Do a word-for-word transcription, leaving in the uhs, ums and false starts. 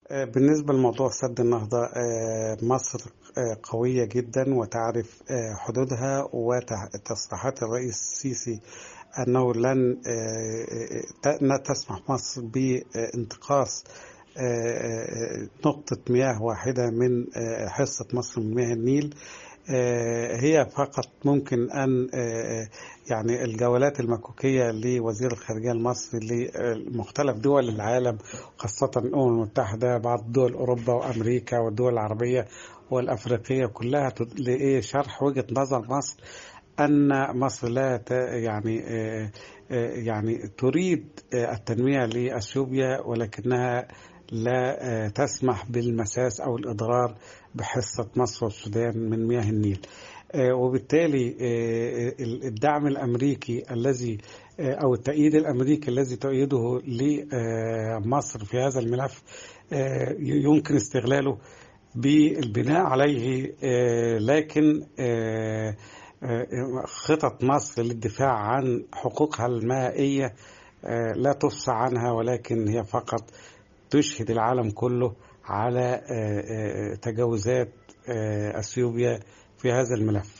آه، بالنسبة لموضوع سد النهضة، آه، مصر آه، قوية جدا وتعرف آه، حدودها، وتصريحات الرئيس السيسي أنه لن آه، آه، لا تسمح مصر بانتقاص آه، آه، نقطة مياه واحدة من آه، حصة مصر من مياه النيل. آه، هي فقط ممكن أن آه، آه، يعني الجولات المكوكية لوزير الخارجية المصري لمختلف دول العالم، خاصة الأمم المتحدة، بعض دول أوروبا وأمريكا والدول العربية والأفريقية كلها تد- لإيه شرح وجهة نظر مصر أن مصر لا ت- يعني آه، آه، يعني تريد آه، التنمية لأثيوبيا، ولكنها لا آه، تسمح بالمساس أو الإضرار بحصة مصر والسودان من مياه النيل. آه، وبالتالي آه، الدعم الأمريكي الذي آه، أو التأييد الأمريكي الذي تؤيده لمصر في هذا الملف آه، يمكن استغلاله بالبناء عليه. آه، لكن آه، آه، خطط مصر للدفاع عن حقوقها المائية آه، لا تفصى عنها، ولكن هي فقط تشهد العالم كله على آه، آه، تجاوزات آه، أثيوبيا في هذا الملف.